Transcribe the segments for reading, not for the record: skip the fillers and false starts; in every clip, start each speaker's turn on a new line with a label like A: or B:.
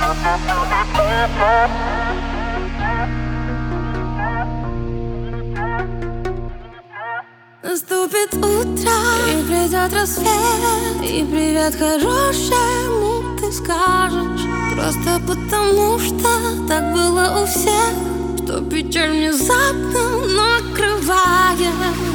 A: Наступит утро, и придет рассвет, и привет хорошему ты скажешь. Просто потому что так было у всех, что печаль внезапно накрывает.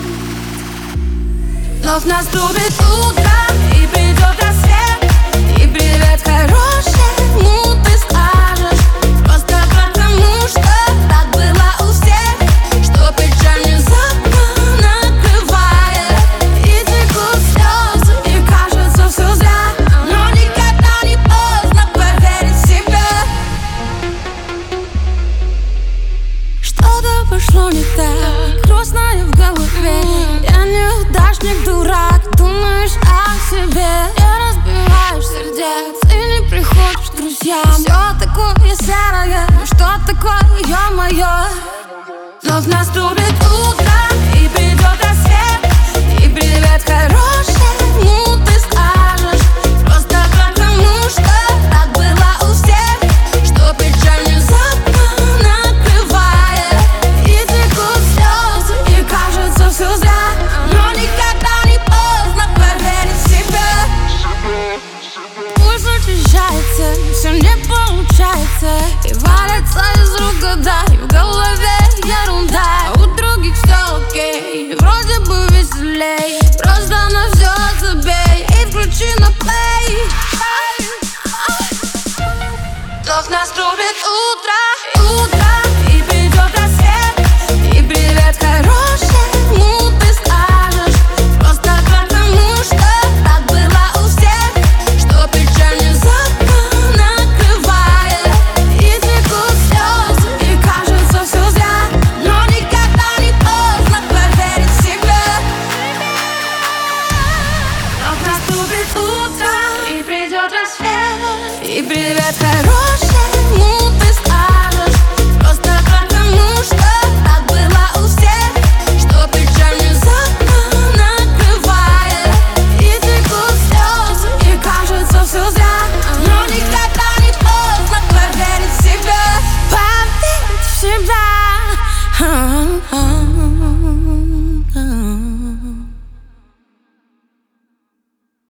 A: Вновь наступит утро, и придет рассвет, и привет хорошему ты скажешь. Просто потому что так было у всех, что печаль внезапно накрывает. И текут слезы, и кажется все зря, но никогда не поздно поверить в себя. Что-то пошло не так, грустное в голове. Я неудачник, дурак, думаешь о себе. Не разбиваешь сердец и не приходишь к друзьям. Все такое серое, ну что такое, ё-моё. Вновь наступит утро, и придет рассвет, и привет хорошему ты скажешь. Просто потому что так было у всех, что печаль внезапно накрывает. И текут слезы, и кажется все зря, но никогда не поздно поверить в себя. Пульс учащается, все не получается, и валится из рук года, и в голове ерунда. А у других все окей, вроде бы веселей. Просто на все забей и включи на плей. Вновь наступит утро, и придет рассвет, и привет хорошему ты скажешь. Просто потому что так было у всех, что печаль внезапно накрывает. И текут слезы, и кажется все зря, но никогда не поздно поверить в себя. Вновь наступит утро, и придет рассвет, и привет хороший.